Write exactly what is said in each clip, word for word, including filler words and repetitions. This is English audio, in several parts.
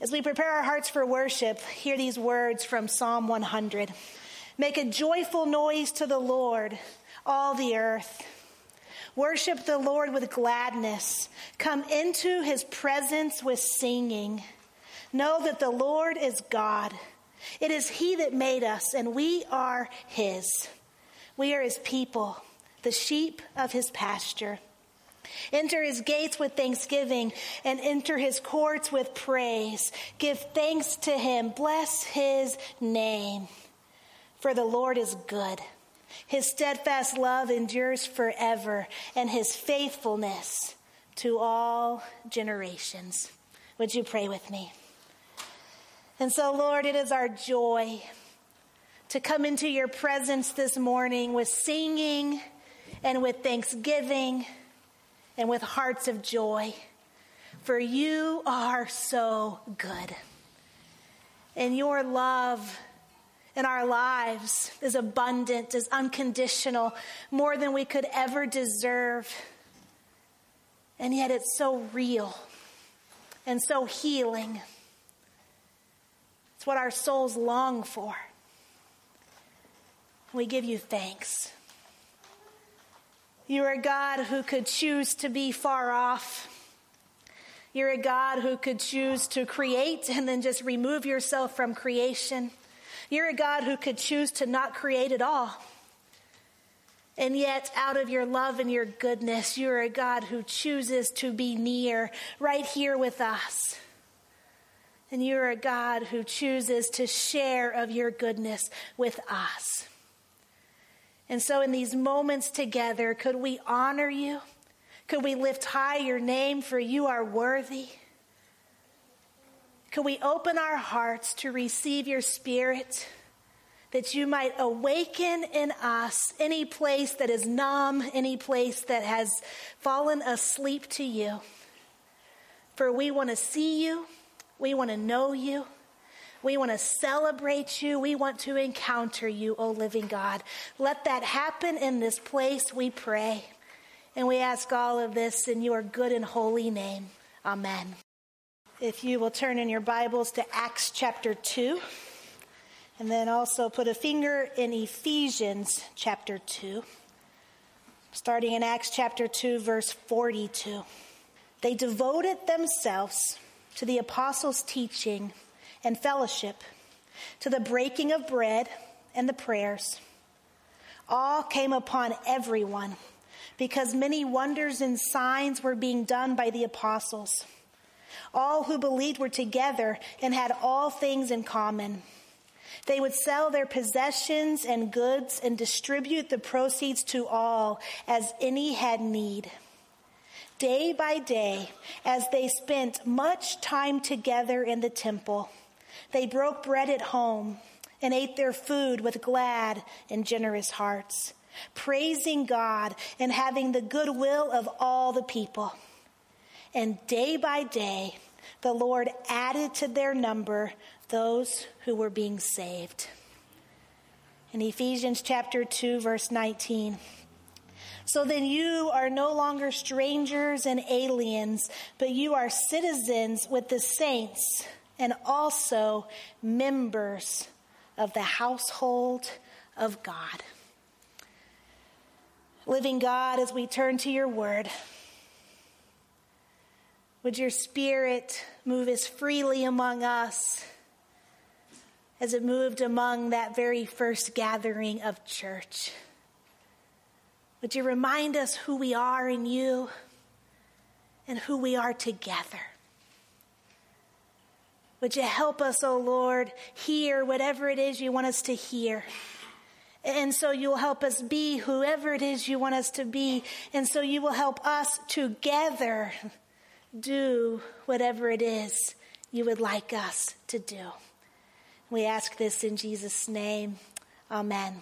As we prepare our hearts for worship, hear these words from Psalm one hundred. Make a joyful noise to the Lord, all the earth. Worship the Lord with gladness. Come into his presence with singing. Know that the Lord is God. It is he that made us, and we are his. We are his people, the sheep of his pasture. Enter his gates with thanksgiving and enter his courts with praise. Give thanks to him. Bless his name. For the Lord is good. His steadfast love endures forever, and his faithfulness to all generations. Would you pray with me? And so, Lord, it is our joy to come into your presence this morning with singing and with thanksgiving and with hearts of joy, for you are so good. And your love in our lives is abundant, is unconditional, more than we could ever deserve. And yet it's so real and so healing. It's what our souls long for. We give you thanks. You are a God who could choose to be far off. You're a God who could choose to create and then just remove yourself from creation. You're a God who could choose to not create at all. And yet, out of your love and your goodness, you're a God who chooses to be near, right here with us. And you're a God who chooses to share of your goodness with us. And so in these moments together, could we honor you? Could we lift high your name, for you are worthy? Could we open our hearts to receive your Spirit, that you might awaken in us any place that is numb, any place that has fallen asleep to you? For we want to see you. We want to know you. We want to celebrate you. We want to encounter you, O living God. Let that happen in this place, we pray. And we ask all of this in your good and holy name. Amen. If you will turn in your Bibles to Acts chapter two, and then also put a finger in Ephesians chapter two, starting in Acts chapter two, verse forty-two. They devoted themselves to the apostles' teaching and fellowship, to the breaking of bread and the prayers. All came upon everyone, because many wonders and signs were being done by the apostles. All who believed were together and had all things in common. They would sell their possessions and goods and distribute the proceeds to all as any had need. Day by day, as they spent much time together in the temple, they broke bread at home and ate their food with glad and generous hearts, praising God and having the goodwill of all the people. And day by day, the Lord added to their number those who were being saved. In Ephesians chapter two, verse nineteen. So then you are no longer strangers and aliens, but you are citizens with the saints and also members of the household of God. Living God, as we turn to your word, would your Spirit move as freely among us as it moved among that very first gathering of church? Would you remind us who we are in you and who we are together? Would you help us, O Lord, hear whatever it is you want us to hear? And so you'll help us be whoever it is you want us to be. And so you will help us together do whatever it is you would like us to do. We ask this in Jesus' name. Amen.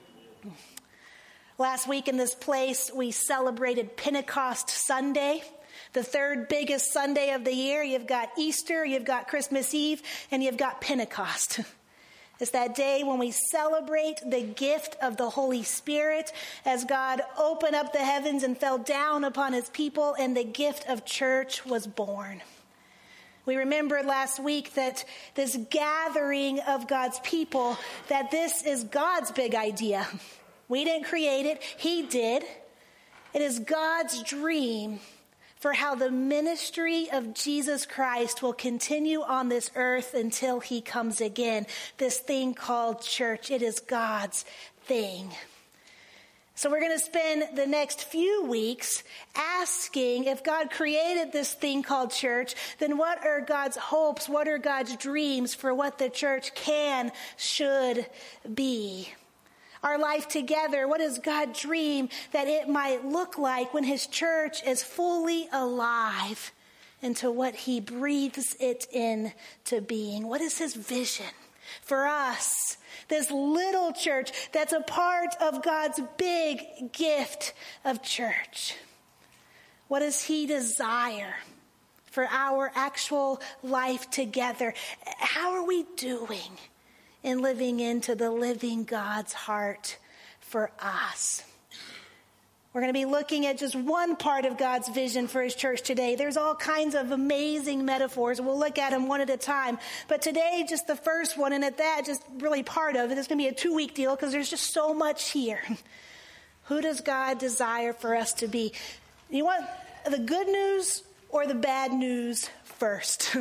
Last week in this place, we celebrated Pentecost Sunday, the third biggest Sunday of the year. You've got Easter, you've got Christmas Eve, and you've got Pentecost. It's that day when we celebrate the gift of the Holy Spirit as God opened up the heavens and fell down upon his people, and the gift of church was born. We remembered last week that this gathering of God's people, that this is God's big idea. We didn't create it. He did. It is God's dream for how the ministry of Jesus Christ will continue on this earth until he comes again. This thing called church. It is God's thing. So we're going to spend the next few weeks asking, if God created this thing called church, then what are God's hopes? What are God's dreams for what the church can, should be? Our life together, what does God dream that it might look like when his church is fully alive into what he breathes it into being? What is his vision for us, this little church that's a part of God's big gift of church? What does he desire for our actual life together? How are we doing in living into the living God's heart for us? We're going to be looking at just one part of God's vision for his church today. There's all kinds of amazing metaphors. We'll look at them one at a time. But today, just the first one, and at that, just really part of it. It's going to be a two-week deal because there's just so much here. Who does God desire for us to be? You want the good news or the bad news first?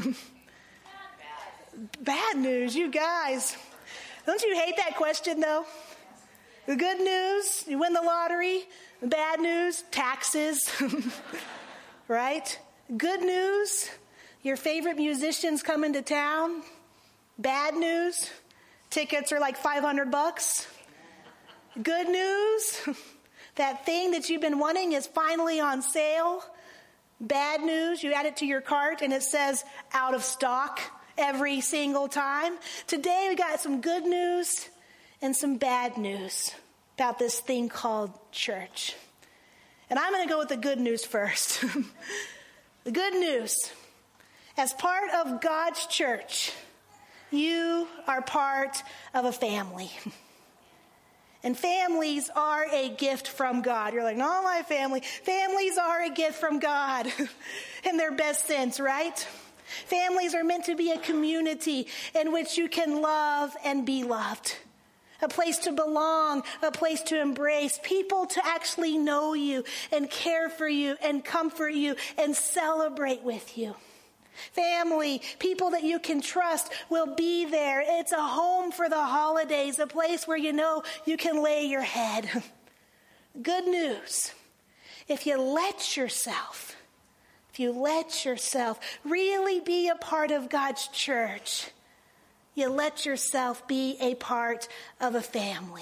Bad news, you guys. Don't you hate that question, though? The good news, you win the lottery. The bad news, taxes. Right? Good news, your favorite musician's coming to town. Bad news, tickets are like five hundred bucks. Good news, that thing that you've been wanting is finally on sale. Bad news, you add it to your cart and it says out of stock every single time. Today we got some good news and some bad news about this thing called church. And I'm going to go with the good news first. The good news. As part of God's church, you are part of a family. And families are a gift from God. You're like, no, my family. Families are a gift from God in their best sense, right? Families are meant to be a community in which you can love and be loved. A place to belong, a place to embrace, people to actually know you and care for you and comfort you and celebrate with you. Family, people that you can trust will be there. It's a home for the holidays, a place where you know you can lay your head. Good news. If you let yourself, if you let yourself really be a part of God's church, you let yourself be a part of a family.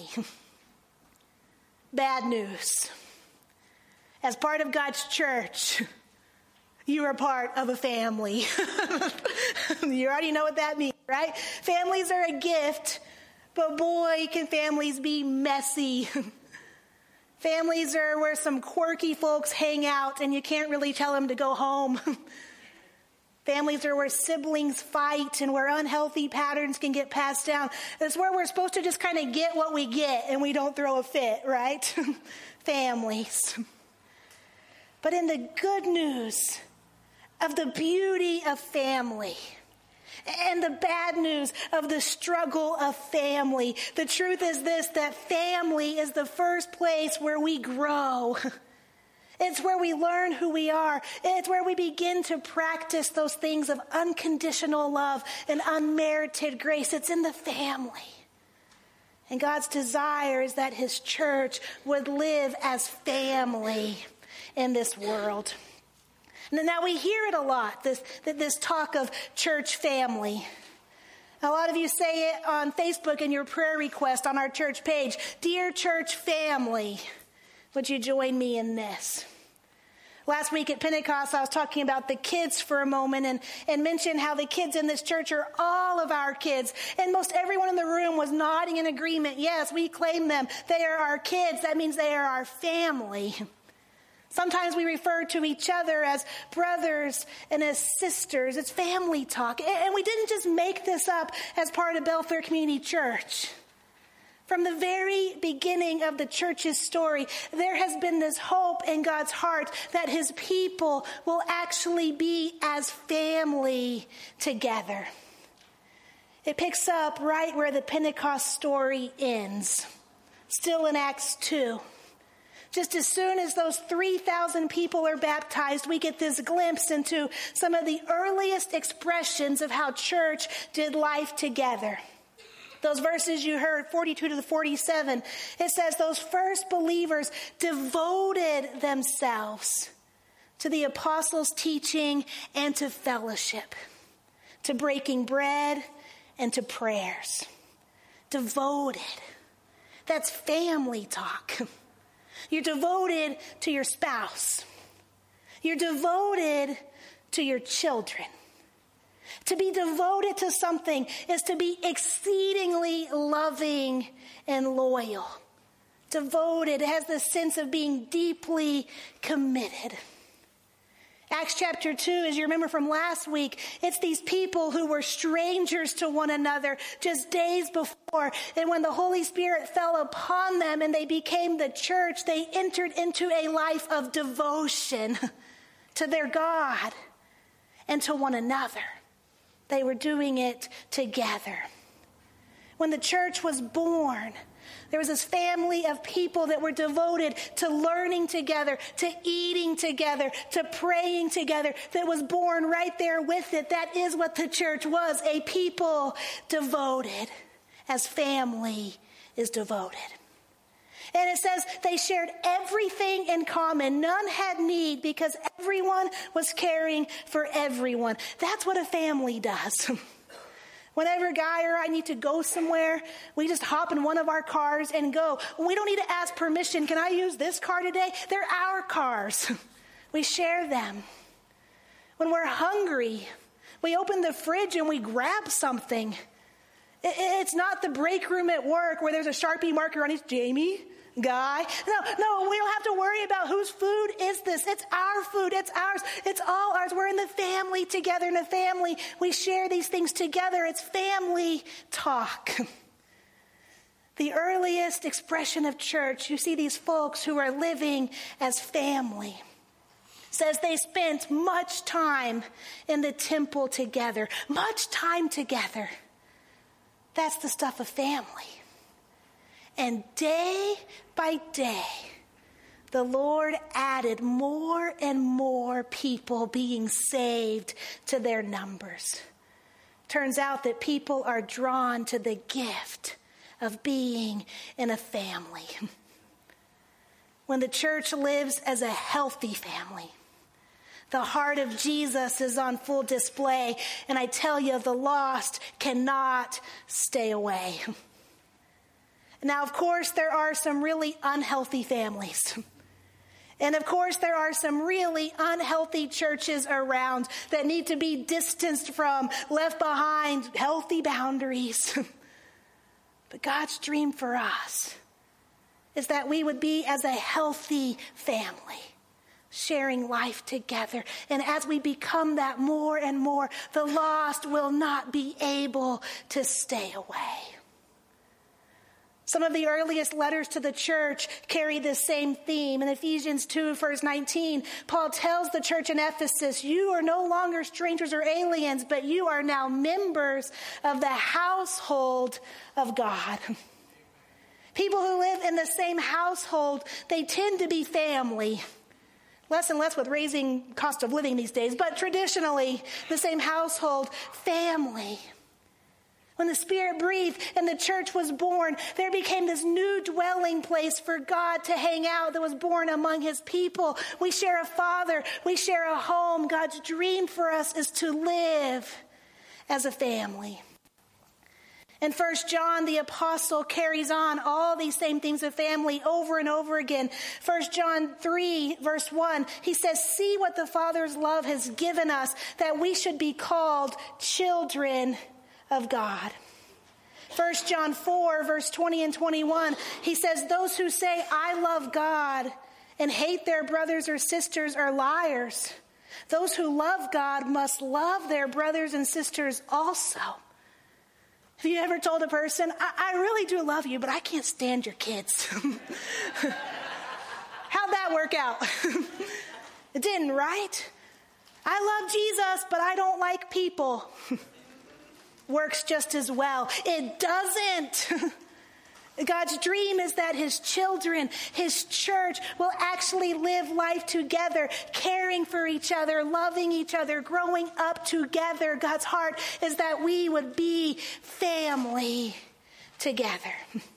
Bad news. As part of God's church, you are part of a family. You already know what that means, right? Families are a gift, but boy, can families be messy. Families are where some quirky folks hang out and you can't really tell them to go home. Families are where siblings fight and where unhealthy patterns can get passed down. It's where we're supposed to just kind of get what we get and we don't throw a fit, right? Families. But in the good news of the beauty of family and the bad news of the struggle of family, the truth is this, that family is the first place where we grow. It's where we learn who we are. It's where we begin to practice those things of unconditional love and unmerited grace. It's in the family. And God's desire is that his church would live as family in this world. Now we hear it a lot, this, this talk of church family. A lot of you say it on Facebook in your prayer request on our church page. Dear church family, would you join me in this? Last week at Pentecost, I was talking about the kids for a moment and, and mentioned how the kids in this church are all of our kids. And most everyone in the room was nodding in agreement. Yes, we claim them. They are our kids. That means they are our family. Sometimes we refer to each other as brothers and as sisters. It's family talk. And we didn't just make this up as part of Belfair Community Church. From the very beginning of the church's story, there has been this hope in God's heart that his people will actually be as family together. It picks up right where the Pentecost story ends, still in Acts two. Just as soon as those three thousand people are baptized, we get this glimpse into some of the earliest expressions of how church did life together. Those verses you heard, forty-two to forty-seven, it says those first believers devoted themselves to the apostles' teaching and to fellowship, to breaking bread and to prayers. Devoted. That's family talk. You're devoted to your spouse. You're devoted to your children. To be devoted to something is to be exceedingly loving and loyal. Devoted has the sense of being deeply committed. Acts chapter two, as you remember from last week, it's these people who were strangers to one another just days before. And when the Holy Spirit fell upon them and they became the church, they entered into a life of devotion to their God and to one another. They were doing it together. When the church was born, there was this family of people that were devoted to learning together, to eating together, to praying together, that was born right there with it. That is what the church was, a people devoted as family is devoted. And it says they shared everything in common. None had need because everyone was caring for everyone. That's what a family does. Whenever Guy or I need to go somewhere, we just hop in one of our cars and go. We don't need to ask permission. Can I use this car today? They're our cars. We share them. When we're hungry, we open the fridge and we grab something. It's not the break room at work where there's a Sharpie marker on it. Jamie, Guy. No, no, we don't have to worry about whose food is this. It's our food. It's ours. It's all ours. We're in the family together. In a family, we share these things together. It's family talk. The earliest expression of church, you see these folks who are living as family. It says they spent much time in the temple together. Much time together. That's the stuff of family. And day by day, the Lord added more and more people being saved to their numbers. Turns out that people are drawn to the gift of being in a family. When the church lives as a healthy family, the heart of Jesus is on full display. And I tell you, the lost cannot stay away. Now, of course, there are some really unhealthy families. And of course, there are some really unhealthy churches around that need to be distanced from, left behind, healthy boundaries. But God's dream for us is that we would be as a healthy family, sharing life together. And as we become that more and more, the lost will not be able to stay away. Some of the earliest letters to the church carry this same theme. In Ephesians two, verse nineteen, Paul tells the church in Ephesus, you are no longer strangers or aliens, but you are now members of the household of God. People who live in the same household, they tend to be family. Less and less with raising cost of living these days, but traditionally, the same household, family. When the Spirit breathed and the church was born, there became this new dwelling place for God to hang out that was born among his people. We share a Father. We share a home. God's dream for us is to live as a family. In First John, the apostle carries on all these same things of family over and over again. First John three, verse one, he says, see what the Father's love has given us, that we should be called children of God. First John four, verse twenty and twenty-one, he says, those who say, I love God and hate their brothers or sisters are liars. Those who love God must love their brothers and sisters also. Have you ever told a person, I, I really do love you, but I can't stand your kids? How'd that work out? It didn't, right? I love Jesus, but I don't like people. Works just as well. It doesn't. God's dream is that his children, his church, will actually live life together, caring for each other, loving each other, growing up together. God's heart is that we would be family together.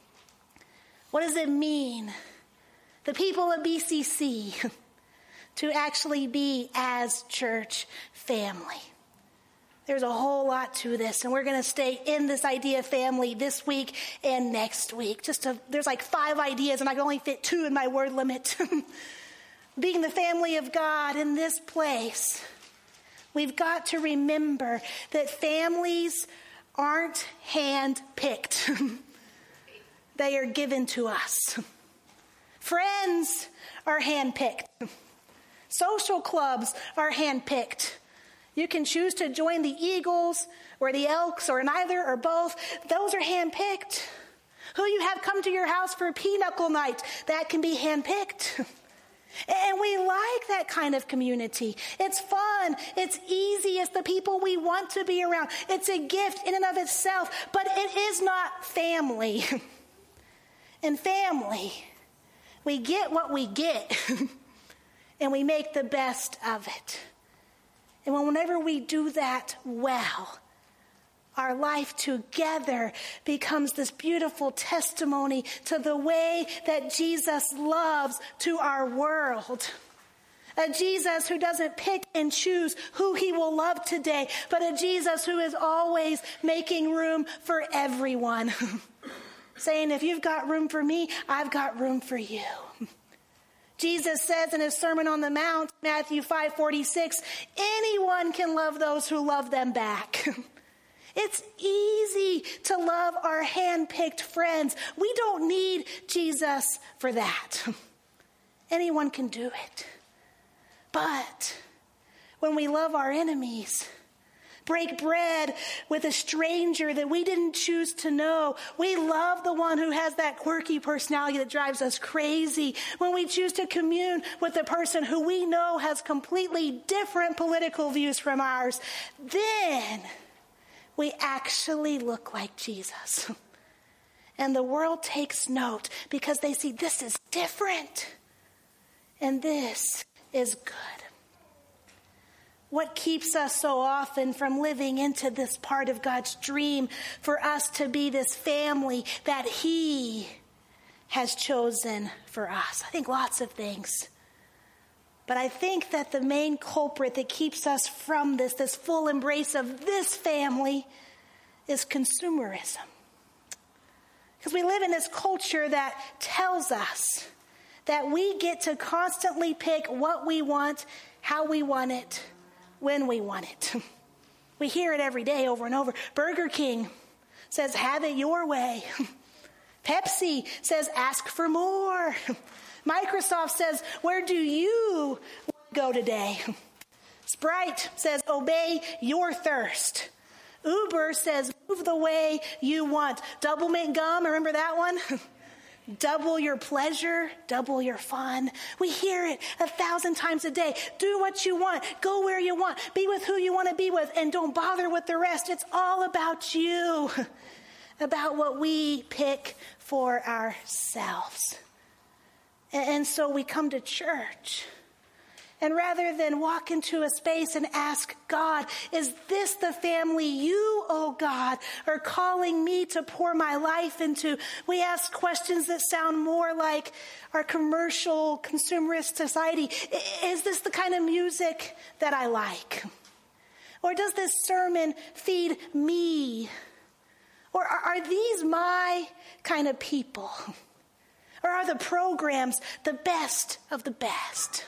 What does it mean, the people of B C C, to actually be as church family? There's a whole lot to this, and we're going to stay in this idea of family this week and next week. Just to, there's like five ideas, and I can only fit two in my word limit. Being the family of God in this place, we've got to remember that families aren't hand-picked. They are given to us. Friends are hand-picked. Social clubs are hand-picked. You can choose to join the Eagles or the Elks or neither or both. Those are handpicked. Who you have come to your house for pinochle night, that can be handpicked. And we like that kind of community. It's fun. It's easy. It's the people we want to be around. It's a gift in and of itself, but it is not family. In family, we get what we get, and we make the best of it. And whenever we do that well, our life together becomes this beautiful testimony to the way that Jesus loves to our world. A Jesus who doesn't pick and choose who he will love today, but a Jesus who is always making room for everyone. Saying, if you've got room for me, I've got room for you. Jesus says in his Sermon on the Mount, Matthew five forty-six, anyone can love those who love them back. It's easy to love our hand-picked friends. We don't need Jesus for that. Anyone can do it. But when we love our enemies, break bread with a stranger that we didn't choose to know, we love the one who has that quirky personality that drives us crazy. When we choose to commune with the person who we know has completely different political views from ours, then we actually look like Jesus. And the world takes note because they see this is different and this is good. What keeps us so often from living into this part of God's dream for us to be this family that he has chosen for us? I think lots of things. But I think that the main culprit that keeps us from this, this full embrace of this family, is consumerism. Because we live in this culture that tells us that we get to constantly pick what we want, how we want it, when we want it. We hear it every day over and over. Burger King says, have it your way. Pepsi says, ask for more. Microsoft says, where do you go today? Sprite says, obey your thirst. Uber says, move the way you want. Double mint gum, remember that one? Double your pleasure, double your fun. We hear it a thousand times a day. Do what you want. Go where you want. Be with who you want to be with. And don't bother with the rest. It's all about you. About what we pick for ourselves. And so we come to church. And rather than walk into a space and ask God, is this the family you, oh God, are calling me to pour my life into? We ask questions that sound more like our commercial, consumerist society. Is this the kind of music that I like? Or does this sermon feed me? Or are these my kind of people? Or are the programs the best of the best?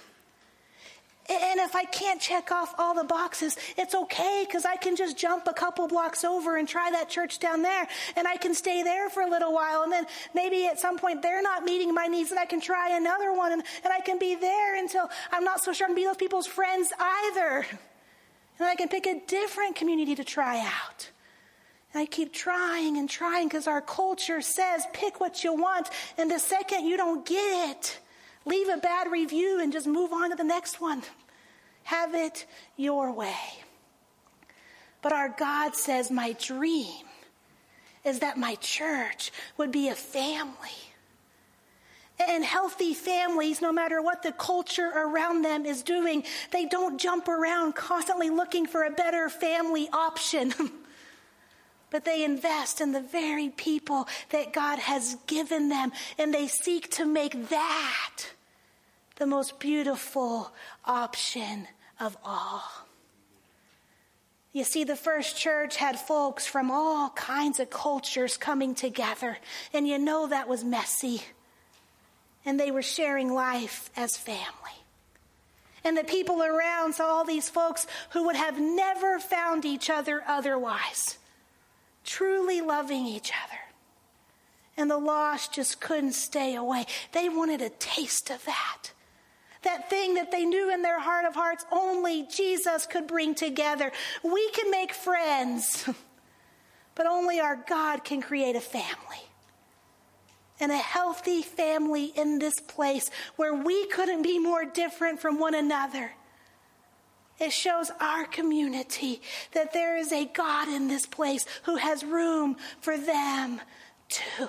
And if I can't check off all the boxes, it's okay, because I can just jump a couple blocks over and try that church down there, and I can stay there for a little while, and then maybe at some point they're not meeting my needs, and I can try another one, and, and I can be there until I'm not so sure I can be those people's friends either. And I can pick a different community to try out. And might keep trying and trying because our culture says pick what you want, and the second you don't get it, leave a bad review and just move on to the next one. Have it your way. But our God says, my dream is that my church would be a family. And healthy families, no matter what the culture around them is doing, they don't jump around constantly looking for a better family option. But they invest in the very people that God has given them, and they seek to make that the most beautiful option of all. You see, the first church had folks from all kinds of cultures coming together, and you know that was messy. And they were sharing life as family. And the people around saw all these folks who would have never found each other otherwise, truly loving each other. And the lost just couldn't stay away. They wanted a taste of that. That thing that they knew in their heart of hearts only Jesus could bring together. We can make friends, but only our God can create a family. And a healthy family in this place where we couldn't be more different from one another. It shows our community that there is a God in this place who has room for them too.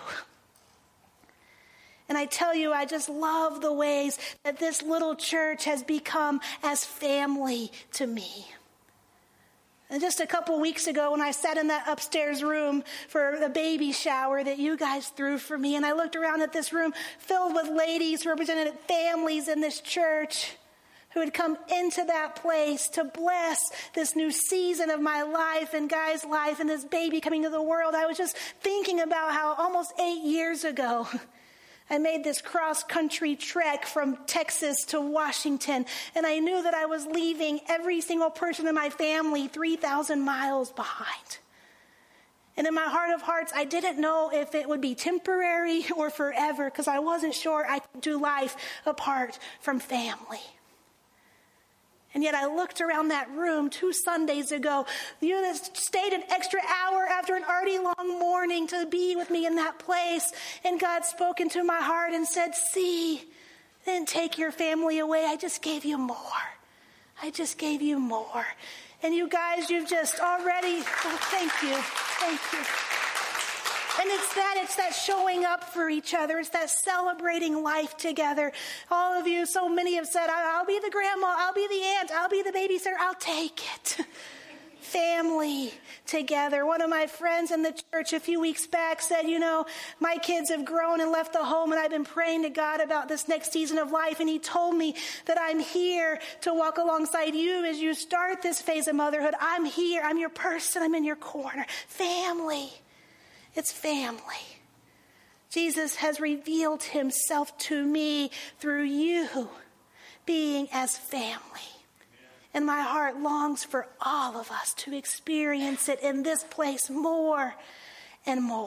And I tell you, I just love the ways that this little church has become as family to me. And just a couple weeks ago when I sat in that upstairs room for the baby shower that you guys threw for me, and I looked around at this room filled with ladies who represented families in this church who had come into that place to bless this new season of my life and Guy's life and this baby coming to the world, I was just thinking about how almost eight years ago, I made this cross-country trek from Texas to Washington, and I knew that I was leaving every single person in my family three thousand miles behind. And in my heart of hearts, I didn't know if it would be temporary or forever because I wasn't sure I could do life apart from family. And yet I looked around that room two Sundays ago. You that stayed an extra hour after an already long morning to be with me in that place. And God spoke into my heart and said, see, I didn't take your family away. I just gave you more. I just gave you more. And you guys, you've just already, oh, thank you. Thank you. And it's that, it's that showing up for each other. It's that celebrating life together. All of you, so many have said, I'll be the grandma, I'll be the aunt, I'll be the babysitter, I'll take it. Family together. One of my friends in the church a few weeks back said, you know, my kids have grown and left the home, and I've been praying to God about this next season of life, and he told me that I'm here to walk alongside you as you start this phase of motherhood. I'm here. I'm your person. I'm in your corner. Family. It's family. Jesus has revealed himself to me through you being as family. And my heart longs for all of us to experience it in this place more and more.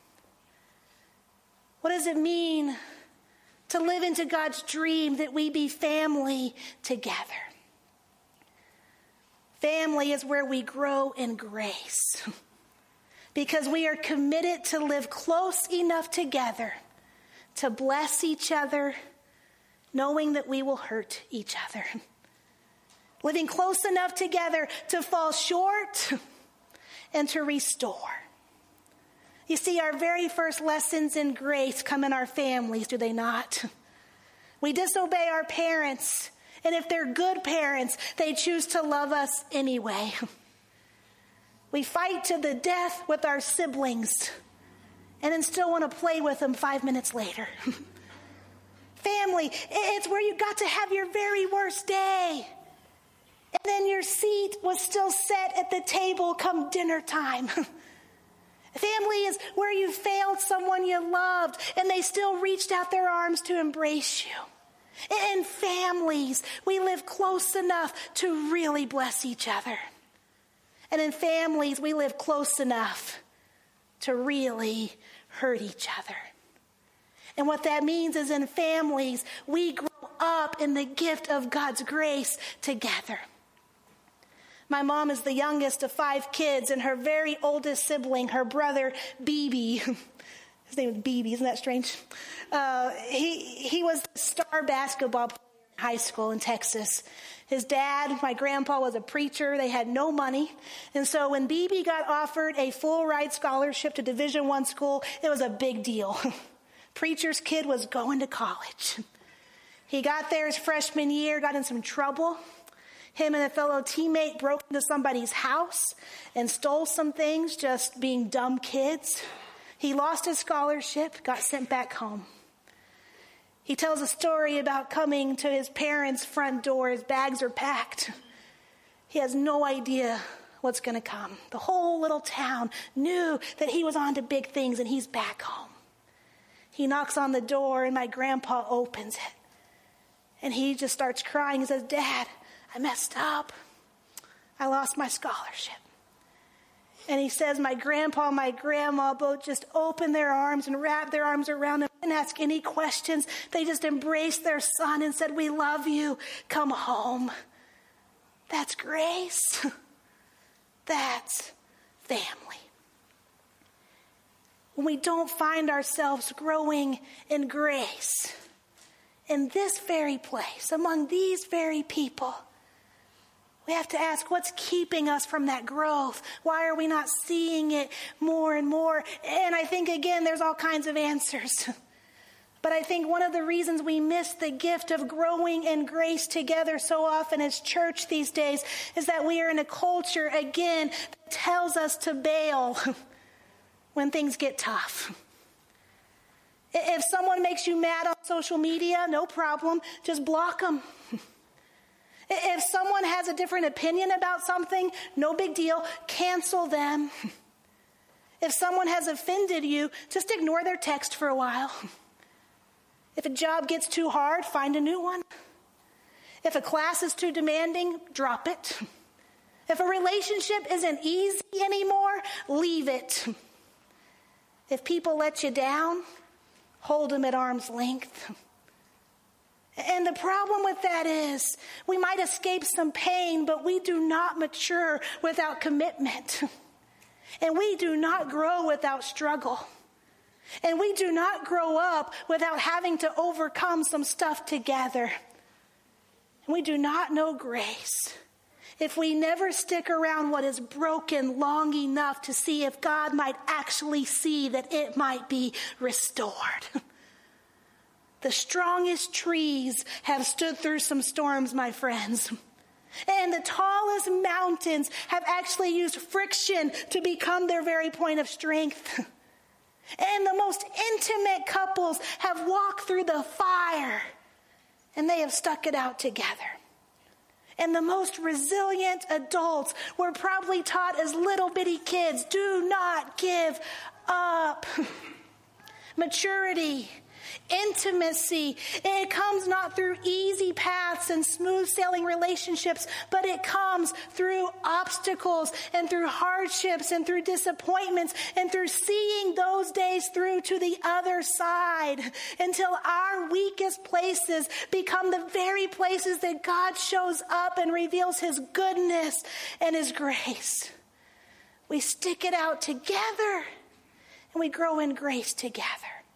What does it mean to live into God's dream that we be family together? Family is where we grow in grace. Because we are committed to live close enough together to bless each other, knowing that we will hurt each other. Living close enough together to fall short and to restore. You see, our very first lessons in grace come in our families, do they not? We disobey our parents, and if they're good parents, they choose to love us anyway. We fight to the death with our siblings and then still want to play with them five minutes later. Family, it's where you got to have your very worst day. And then your seat was still set at the table come dinner time. Family is where you failed someone you loved and they still reached out their arms to embrace you. In families, we live close enough to really bless each other. And in families, we live close enough to really hurt each other. And what that means is in families, we grow up in the gift of God's grace together. My mom is the youngest of five kids, and her very oldest sibling, her brother, B B, his name is B B, isn't that strange? Uh, he, he was a star basketball player in high school in Texas. His dad, my grandpa, was a preacher. They had no money. And so when B B got offered a full-ride scholarship to Division One school, it was a big deal. Preacher's kid was going to college. He got there his freshman year, got in some trouble. Him and a fellow teammate broke into somebody's house and stole some things, just being dumb kids. He lost his scholarship, got sent back home. He tells a story about coming to his parents' front door. His bags are packed. He has no idea what's going to come. The whole little town knew that he was on to big things, and he's back home. He knocks on the door, and my grandpa opens it. And he just starts crying. He says, "Dad, I messed up. I lost my scholarship." And he says, my grandpa and my grandma both just opened their arms and wrapped their arms around him and asked any questions. They just embraced their son and said, "We love you. Come home." That's grace. That's family. When we don't find ourselves growing in grace, in this very place, among these very people, we have to ask, what's keeping us from that growth? Why are we not seeing it more and more? And I think, again, there's all kinds of answers. But I think one of the reasons we miss the gift of growing in grace together so often as church these days is that we are in a culture, again, that tells us to bail when things get tough. If someone makes you mad on social media, no problem, just block them. If someone has a different opinion about something, no big deal, cancel them. If someone has offended you, just ignore their text for a while. If a job gets too hard, find a new one. If a class is too demanding, drop it. If a relationship isn't easy anymore, leave it. If people let you down, hold them at arm's length. And the problem with that is we might escape some pain, but we do not mature without commitment. And we do not grow without struggle. And we do not grow up without having to overcome some stuff together. And we do not know grace if we never stick around what is broken long enough to see if God might actually see that it might be restored. The strongest trees have stood through some storms, my friends. And the tallest mountains have actually used friction to become their very point of strength. And the most intimate couples have walked through the fire, and they have stuck it out together. And the most resilient adults were probably taught as little bitty kids, do not give up. Maturity, intimacy, it comes not through easy paths and smooth sailing relationships, but it comes through obstacles and through hardships and through disappointments and through seeing those days through to the other side until our weakest places become the very places that God shows up and reveals his goodness and his grace. We stick it out together and we grow in grace together.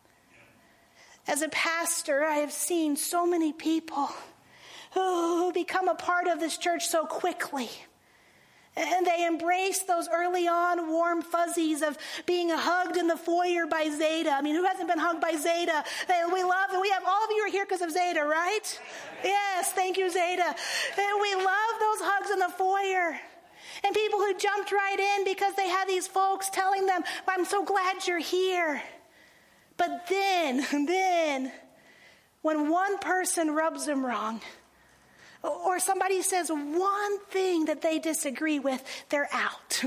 As a pastor, I have seen so many people who become a part of this church so quickly. And they embrace those early on warm fuzzies of being hugged in the foyer by Zeta. I mean, who hasn't been hugged by Zeta? We love, and we have, all of you are here because of Zeta, right? Yes, thank you, Zeta. And we love those hugs in the foyer. And people who jumped right in because they had these folks telling them, "I'm so glad you're here." But then, then, when one person rubs them wrong, or somebody says one thing that they disagree with, they're out.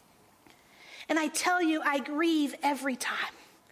And I tell you, I grieve every time.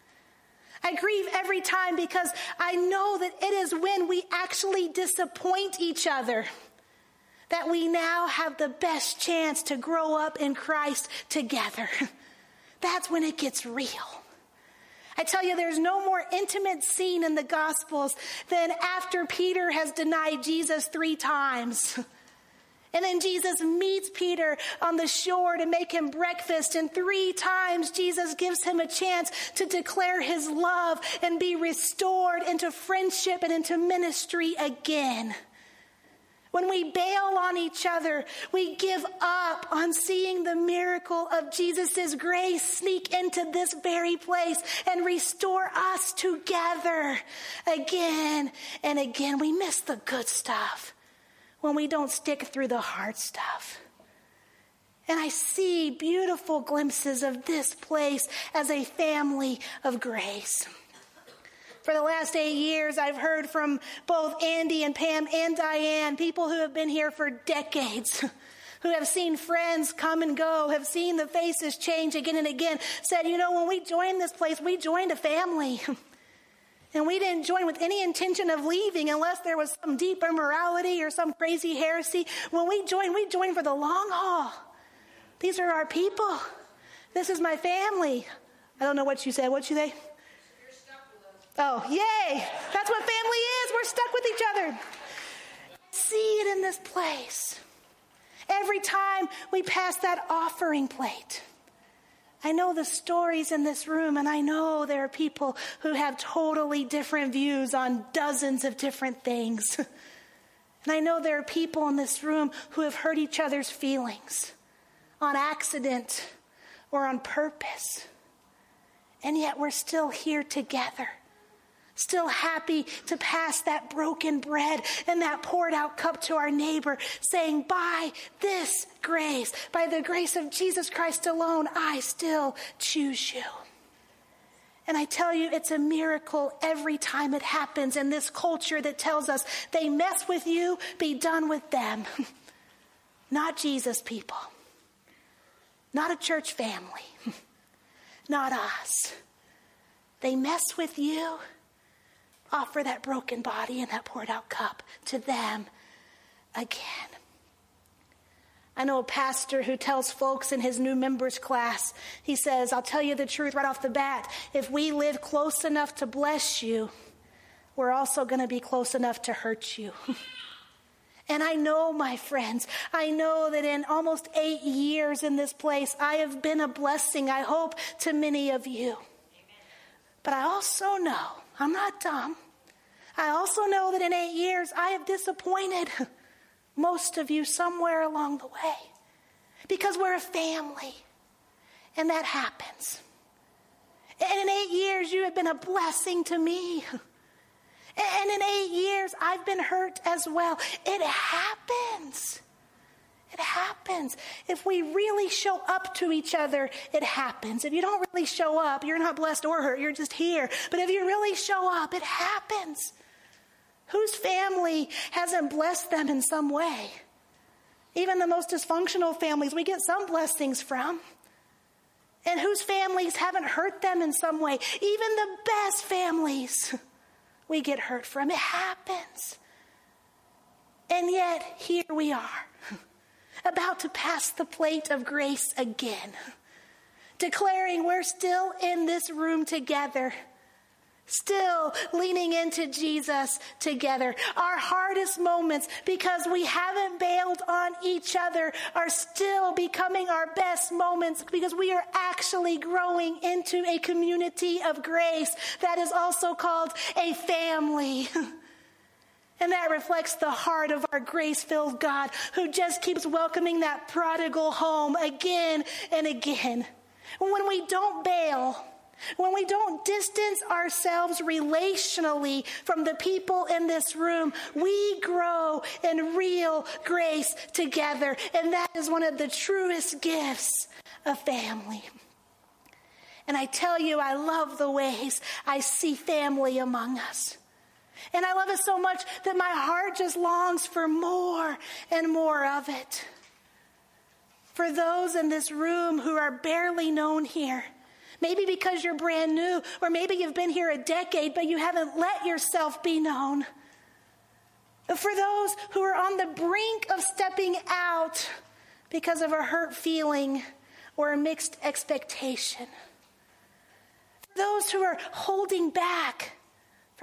I grieve every time because I know that it is when we actually disappoint each other that we now have the best chance to grow up in Christ together. That's when it gets real. I tell you, there's no more intimate scene in the Gospels than after Peter has denied Jesus three times. And then Jesus meets Peter on the shore to make him breakfast. And three times Jesus gives him a chance to declare his love and be restored into friendship and into ministry again. When we bail on each other, we give up on seeing the miracle of Jesus' grace sneak into this very place and restore us together again and again. We miss the good stuff when we don't stick through the hard stuff. And I see beautiful glimpses of this place as a family of grace. For the last eight years, I've heard from both Andy and Pam and Diane, people who have been here for decades, who have seen friends come and go, have seen the faces change again and again, said, you know, when we joined this place, we joined a family. And we didn't join with any intention of leaving unless there was some deep immorality or some crazy heresy. When we joined, we joined for the long haul. These are our people. This is my family. I don't know what you said. What'd you say? You're stuck with us. Oh, yay. That's what family is. We're stuck with each other. See it in this place. Every time we pass that offering plate, I know the stories in this room, and I know there are people who have totally different views on dozens of different things. And I know there are people in this room who have hurt each other's feelings on accident or on purpose. And yet we're still here together, still happy to pass that broken bread and that poured out cup to our neighbor, saying, by this grace, by the grace of Jesus Christ alone, I still choose you. And I tell you, it's a miracle every time it happens in this culture that tells us they mess with you, be done with them. Not Jesus people. Not a church family. Not us. They mess with you, offer that broken body and that poured out cup to them again. I know a pastor who tells folks in his new members class, he says, I'll tell you the truth right off the bat. If we live close enough to bless you, we're also going to be close enough to hurt you. And I know, my friends, I know that in almost eight years in this place, I have been a blessing, I hope, to many of you. Amen. But I also know, I'm not dumb, I also know that in eight years, I have disappointed most of you somewhere along the way. Because we're a family, and that happens. And in eight years, you have been a blessing to me. And in eight years, I've been hurt as well. It happens. It happens. If we really show up to each other, it happens. If you don't really show up, you're not blessed or hurt. You're just here. But if you really show up, it happens. Whose family hasn't blessed them in some way? Even the most dysfunctional families, we get some blessings from. And whose families haven't hurt them in some way? Even the best families we get hurt from. It happens. And yet, here we are, about to pass the plate of grace again, declaring we're still in this room together, still leaning into Jesus together. Our hardest moments, because we haven't bailed on each other, are still becoming our best moments because we are actually growing into a community of grace that is also called a family. And that reflects the heart of our grace-filled God who just keeps welcoming that prodigal home again and again. When we don't bail, when we don't distance ourselves relationally from the people in this room, we grow in real grace together. And that is one of the truest gifts of family. And I tell you, I love the ways I see family among us. And I love it so much that my heart just longs for more and more of it. For those in this room who are barely known here, maybe because you're brand new, or maybe you've been here a decade, but you haven't let yourself be known. For those who are on the brink of stepping out because of a hurt feeling or a mixed expectation. For those who are holding back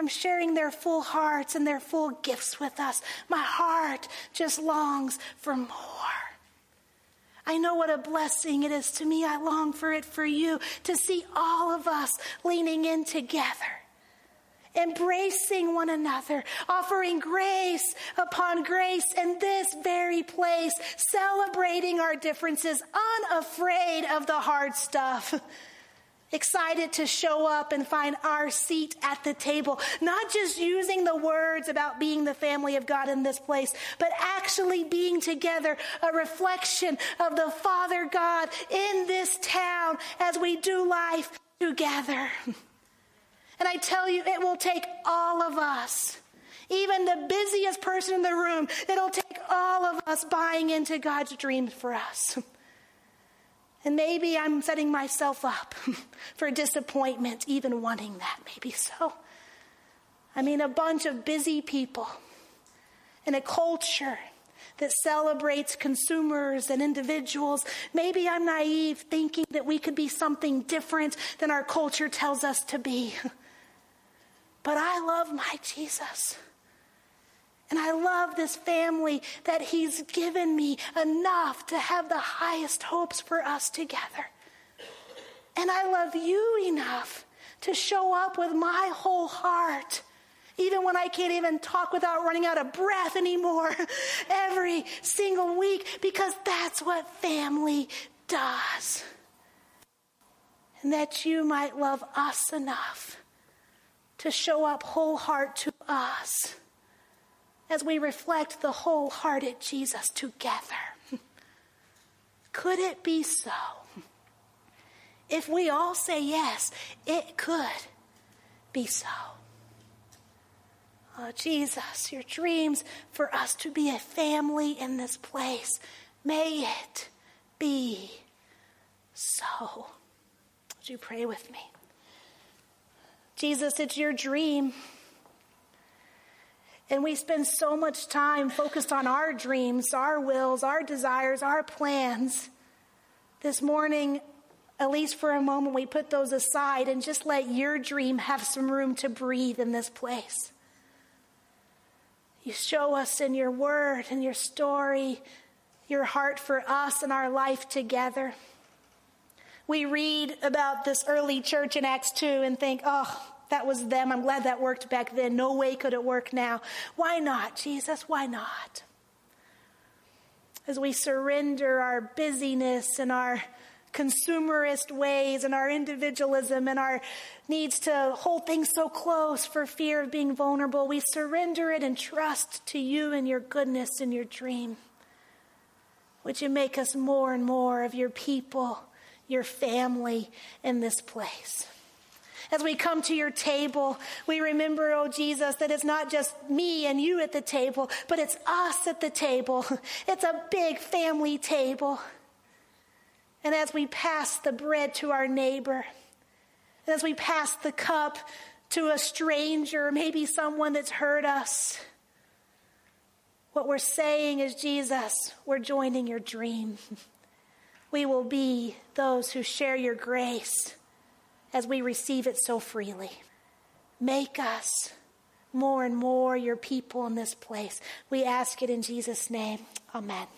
from sharing their full hearts and their full gifts with us. My heart just longs for more. I know what a blessing it is to me. I long for it for you, to see all of us leaning in together, embracing one another, offering grace upon grace in this very place, celebrating our differences, unafraid of the hard stuff, excited to show up and find our seat at the table, not just using the words about being the family of God in this place, but actually being together, a reflection of the Father God in this town as we do life together. And I tell you, it will take all of us, even the busiest person in the room, it'll take all of us buying into God's dreams for us. And maybe I'm setting myself up for disappointment, even wanting that. Maybe so. I mean, a bunch of busy people in a culture that celebrates consumers and individuals. Maybe I'm naive, thinking that we could be something different than our culture tells us to be. But I love my Jesus. And I love this family that he's given me enough to have the highest hopes for us together. And I love you enough to show up with my whole heart, even when I can't even talk without running out of breath anymore, every single week, because that's what family does. And that you might love us enough to show up whole heart to us as we reflect the wholehearted Jesus together. Could it be so? If we all say yes, it could be so. Oh, Jesus, your dreams for us to be a family in this place, may it be so. Would you pray with me? Jesus, it's your dream. And we spend so much time focused on our dreams, our wills, our desires, our plans. This morning, at least for a moment, we put those aside and just let your dream have some room to breathe in this place. You show us in your word and your story, your heart for us and our life together. We read about this early church in Acts two and think, oh, that was them. I'm glad that worked back then. No way could it work now. Why not, Jesus? Why not? As we surrender our busyness and our consumerist ways and our individualism and our needs to hold things so close for fear of being vulnerable, we surrender it and trust to you and your goodness and your dream. Would you make us more and more of your people, your family in this place? As we come to your table, we remember, oh Jesus, that it's not just me and you at the table, but it's us at the table. It's a big family table. And as we pass the bread to our neighbor, and as we pass the cup to a stranger, maybe someone that's hurt us, what we're saying is, Jesus, we're joining your dream. We will be those who share your grace as we receive it so freely. Make us more and more your people in this place. We ask it in Jesus' name. Amen.